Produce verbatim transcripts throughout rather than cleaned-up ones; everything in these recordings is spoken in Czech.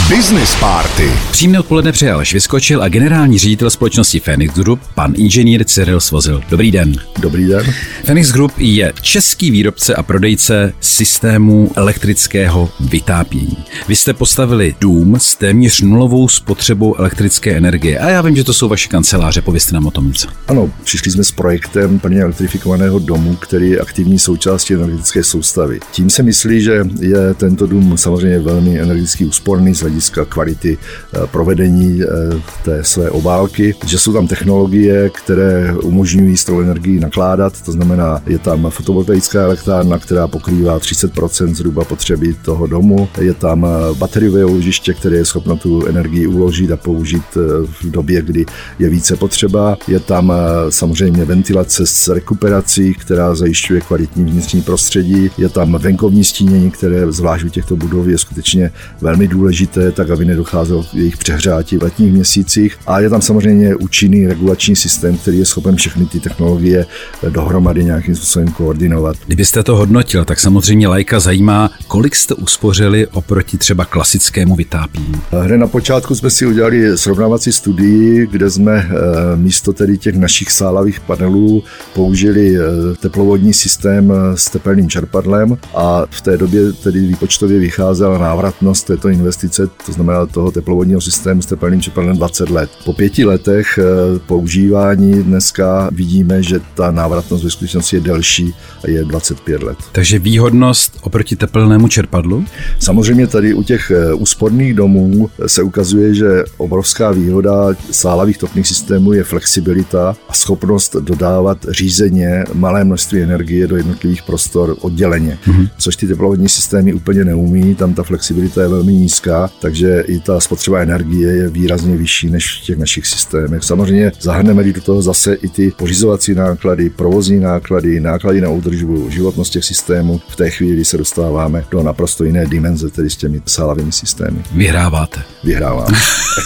Business Party. Příjemné odpoledne přeje Aleš Vyskočil a generální ředitel společnosti Phoenix Group, pan inženýr Cyril Svozil. Dobrý den. Dobrý den. Phoenix Group je český výrobce a prodejce systémů elektrického vytápění. Vy jste postavili dům s téměř nulovou spotřebou elektrické energie a já vím, že to jsou vaše kanceláře, povězte nám o tom něco. Ano, přišli jsme s projektem plně elektrifikovaného domu, který je aktivní součástí energetické soustavy. Tím se myslí, že je tento dům samozřejmě velmi energeticky úsporný z hlediska kvality provedení té své obálky, že jsou tam technologie, které umožňují s tou energií nakládat, to znamená, je tam fotovoltaická elektrárna, která pokrývá třicet procent zhruba potřeby toho domu, je tam bateriové úložiště, které je schopno tu energii uložit a použít v době, kdy je více potřeba, je tam samozřejmě ventilace s rekuperací, která zajišťuje kvalitní vnitřní prostředí, je tam venkovní stínění, které zvlášť u těchto budov je skutečně velmi důležité, tak aby nedocházelo k jejich přehřátí v letních měsících. A je tam samozřejmě účinný regulační systém, který je schopen všechny ty technologie dohromady nějakým způsobem koordinovat. Kdybyste to hodnotil, tak samozřejmě laika zajímá, kolik jste uspořili oproti třeba klasickému vytápění. Hned na počátku jsme si udělali srovnávací studii, kde jsme místo tedy těch našich sálavých panelů použili teplovodní systém s tepelným čerpadlem a v té době tedy výpočtově vycházela návratnost této investice, to znamená toho teplovodního systému s tepelným čerpadlem dvacet let. Po pěti letech používání dneska vidíme, že ta návratnost ve skutečnosti je delší a je dvacet pět let. Takže výhodnost oproti tepelnému čerpadlu? Samozřejmě tady u těch úsporných domů se ukazuje, že obrovská výhoda sálavých topných systémů je flexibilita a schopnost dodávat řízeně malé množství energie do jednotlivých prostor odděleně, mm-hmm. což ty teplovodní systémy úplně neumí, tam ta flexibilita je velmi nízká, takže i ta spotřeba energie je výrazně vyšší než v těch našich systémech. Samozřejmě zahrneme do toho zase i ty pořizovací náklady, provozní náklady, náklady na údržbu, životnost těch systémů. V té chvíli se dostáváme do naprosto jiné dimenze, tedy s těmi sálavými systémy. Vyhráváte. Vyhráváme.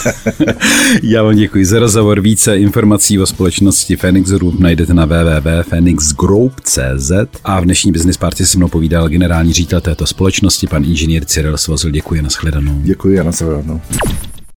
Já vám děkuji za rozhovor. Více informací o společnosti Phoenix Group najdete na w w w tečka phoenix group tečka c z a v dnešní Business Party se mnou povídal generální ředitel této společnosti, pan inženýr Cyril Svozil. Děkuji, nashledanou. Děkuji a nashledanou.